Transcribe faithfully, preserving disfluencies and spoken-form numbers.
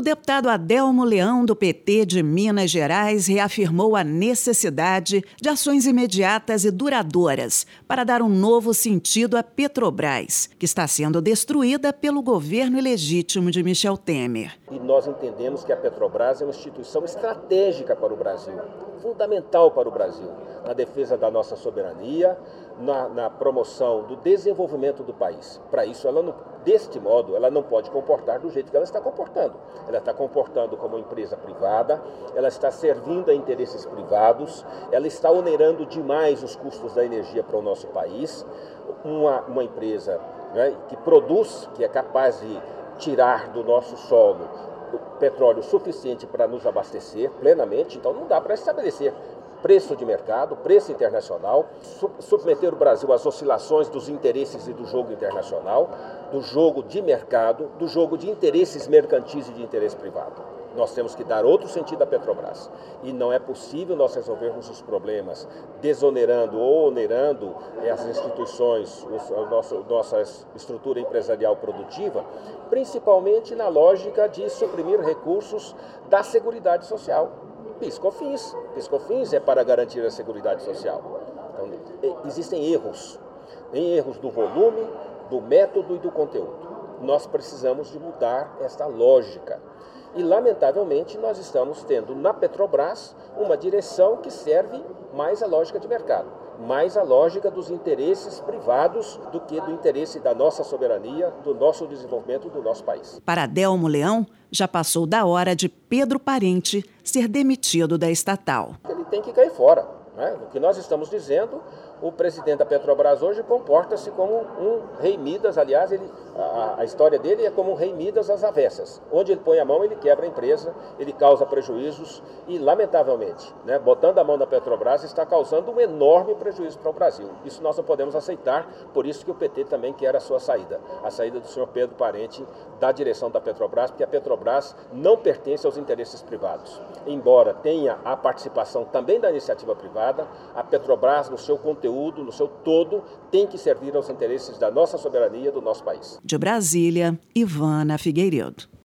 deputado Adelmo Leão, do P T de Minas Gerais, reafirmou a necessidade de ações imediatas e duradouras para dar um novo sentido à Petrobras, que está sendo destruída pelo governo ilegítimo de Michel Temer. E nós entendemos que a Petrobras é uma instituição estratégica para o Brasil, fundamental para o Brasil, na defesa da nossa soberania, na, na promoção do desenvolvimento do país. Para isso, ela não, deste modo, ela não pode comportar do jeito que ela está comportando. Ela está comportando como empresa privada, ela está servindo a interesses privados, ela está onerando demais os custos da energia para o nosso país. Uma, uma empresa, né, que produz, que é capaz de tirar do nosso solo petróleo suficiente para nos abastecer plenamente, então não dá para estabelecer preço de mercado, preço internacional, submeter o Brasil às oscilações dos interesses e do jogo internacional, do jogo de mercado, do jogo de interesses mercantis e de interesse privado. Nós temos que dar outro sentido à Petrobras. E não é possível nós resolvermos os problemas desonerando ou onerando as instituições, a nossa, nossa estrutura empresarial produtiva, principalmente na lógica de suprimir recursos da Seguridade Social. PIS/COFINS. PIS/COFINS é para garantir a Seguridade Social. Então, existem erros. Tem erros do volume, do método e do conteúdo. Nós precisamos de mudar esta lógica. E, lamentavelmente, nós estamos tendo na Petrobras uma direção que serve mais à lógica de mercado, mais à lógica dos interesses privados do que do interesse da nossa soberania, do nosso desenvolvimento do nosso país. Para Adelmo Leão, já passou da hora de Pedro Parente ser demitido da estatal. Ele tem que cair fora, né? O que nós estamos dizendo, o presidente da Petrobras hoje comporta-se como um rei Midas. Aliás, ele, a, a história dele é como um rei Midas às avessas. Onde ele põe a mão, ele quebra a empresa, ele causa prejuízos e, lamentavelmente, né, botando a mão na Petrobras, está causando um enorme prejuízo para o Brasil. Isso nós não podemos aceitar, por isso que o P T também quer a sua saída, a saída do senhor Pedro Parente da direção da Petrobras, porque a Petrobras não pertence aos interesses privados. Embora tenha a participação também da iniciativa privada, a Petrobras, no seu conteúdo, no seu todo, tem que servir aos interesses da nossa soberania, do nosso país. De Brasília, Ivana Figueiredo.